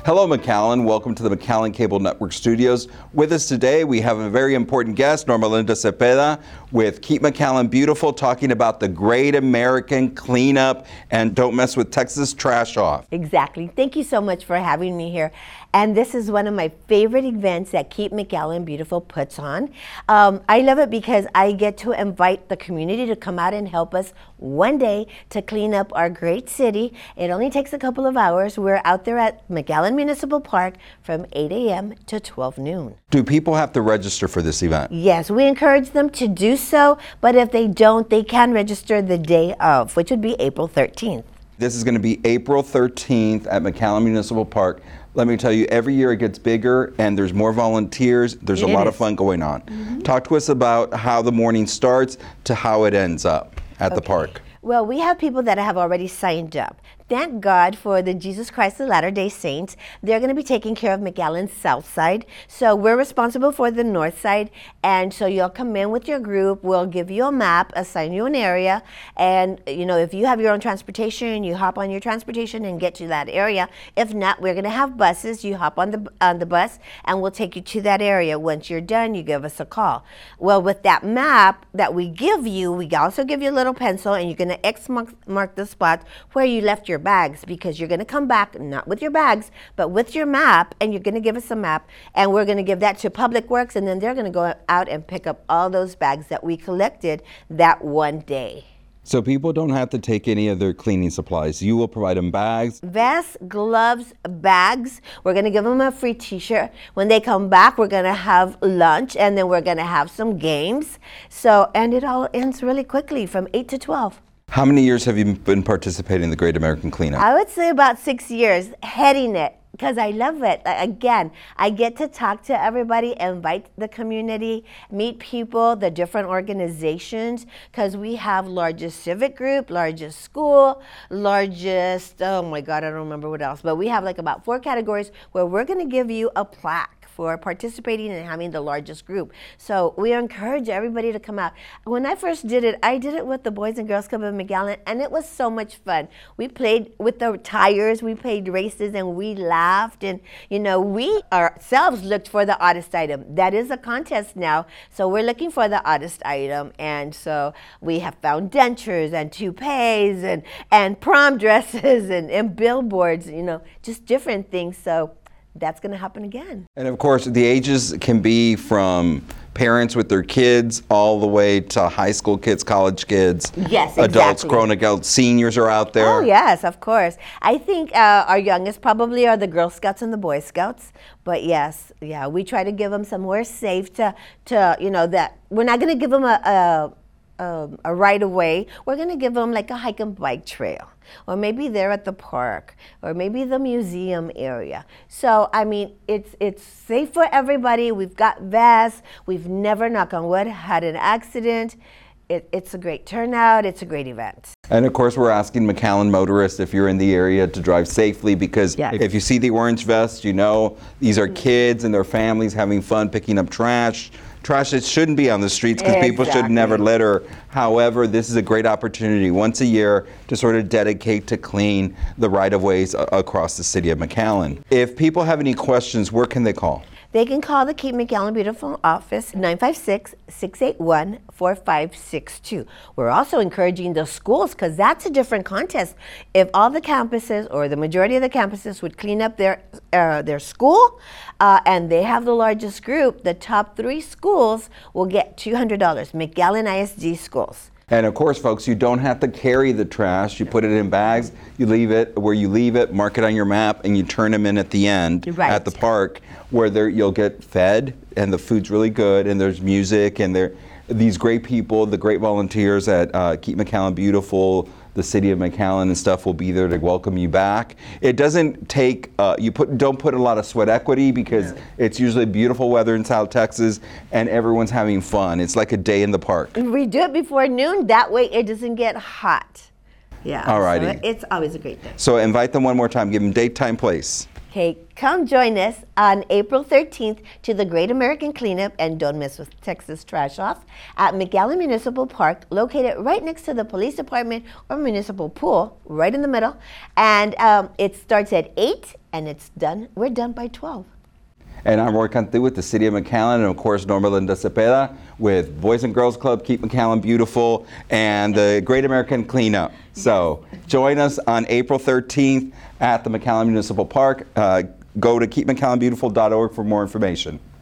Hello, McAllen. Welcome to the McAllen Cable Network studios. With us today, we have a very important guest, Norma Linda Cepeda, with Keep McAllen Beautiful, talking about the Great American Cleanup and Don't Mess with Texas Trash Off. Exactly. Thank you so much for having me here. And this is one of my favorite events that Keep McAllen Beautiful puts on. I love it because I get to invite the community to come out and help us one day to clean up our great city. It only takes a couple of hours. We're out there at McAllen Municipal Park from 8 a.m. to 12 noon. Do people have to register for this event? Yes, we encourage them to do so, but if they don't, they can register the day of, which would be April 13th. This is going to be April 13th at McAllen Municipal Park. Let me tell you, every year it gets bigger and there's more volunteers. There's a lot of fun going on. Talk to us about how the morning starts to how it ends up at the park. Well, we have people that have already signed up. Thank God for the Jesus Christ of Latter-day Saints. They're going to be taking care of McAllen's south side. So we're responsible for the north side. And so you'll come in with your group. We'll give you a map, assign you an area. And, you know, if you have your own transportation, you hop on your transportation and get to that area. If not, we're going to have buses. You hop on the bus and we'll take you to that area. Once you're done, you give us a call. Well, with that map that we give you, we also give you a little pencil and you're going to X mark the spot where you left your bags, because you're going to come back not with your bags but with your map, and you're going to give us a map and we're going to give that to Public Works, and then they're going to go out and pick up all those bags that we collected that one day. So people don't have to take any of their cleaning supplies. You will provide them bags. Vests, gloves, bags. We're going to give them a free t-shirt. When they come back, we're going to have lunch, and then we're going to have some games. So, and it all ends really quickly from 8 to 12. How many years have you been participating in the Great American Cleanup? I would say about 6 years, heading it, because I love it. Again, I get to talk to everybody, invite the community, meet people, the different organizations, because we have largest civic group, largest school, largest, oh my God, I don't remember what else, but we have like about 4 categories where we're going to give you a plaque for participating and having the largest group. So we encourage everybody to come out. When I first did it, I did it with the Boys and Girls Club of McAllen, and it was so much fun. We played with the tires, we played races, and we laughed, and you know, we ourselves looked for the oddest item. That is a contest now, so we're looking for the oddest item, and so we have found dentures and toupees and prom dresses and billboards, you know, just different things. So that's going to happen again. And of course, the ages can be from parents with their kids all the way to high school kids, college kids, yes, adults, exactly. grown adults, seniors are out there. Oh yes, of course. I think our youngest probably are the Girl Scouts and the Boy Scouts. But yes, yeah, we try to give them somewhere safe to you know, that we're not going to give them a right of way. We're going to give them like a hike and bike trail, or maybe they're at the park, or maybe the museum area. So I mean, it's safe for everybody. We've got vests. We've never, knock on wood, had an accident. It's a great turnout. It's a great event. And of course, we're asking McAllen motorists, if you're in the area, to drive safely, because if you see the orange vest, you know these are kids and their families having fun picking up trash that shouldn't be on the streets, because people should never litter. However, this is a great opportunity once a year to sort of dedicate to clean the right-of-ways across the city of McAllen. If people have any questions, where can they call? They can call the Keep McAllen Beautiful office, 956-681-4562. We're also encouraging the schools, because that's a different contest. If all the campuses, or the majority of the campuses, would clean up their school, and they have the largest group, the top 3 schools will get $200, McAllen ISD schools. And of course, folks, you don't have to carry the trash. You put it in bags, you leave it where you leave it, mark it on your map, and you turn them in at the end at the park, where you'll get fed, and the food's really good, and there's music, and these great people, the great volunteers at Keep McAllen Beautiful, the city of McAllen and stuff will be there to welcome you back. It doesn't take, don't put a lot of sweat equity, because it's usually beautiful weather in South Texas and everyone's having fun. It's like a day in the park. We do it before noon, that way it doesn't get hot. Yeah, all righty. So it's always a great day. So invite them one more time, give them date, time, place. Okay, come join us on April 13th to the Great American Cleanup, and don't mess with Texas Trash Off, at McAllen Municipal Park, located right next to the police department or municipal pool, right in the middle. And it starts at 8 and we're done by 12. And I'm Roy Cantu with the City of McAllen, and of course Norma Linda Cepeda with Boys and Girls Club, Keep McAllen Beautiful, and the Great American Cleanup. So join us on April 13th at the McAllen Municipal Park. Go to keepmcallenbeautiful.org for more information.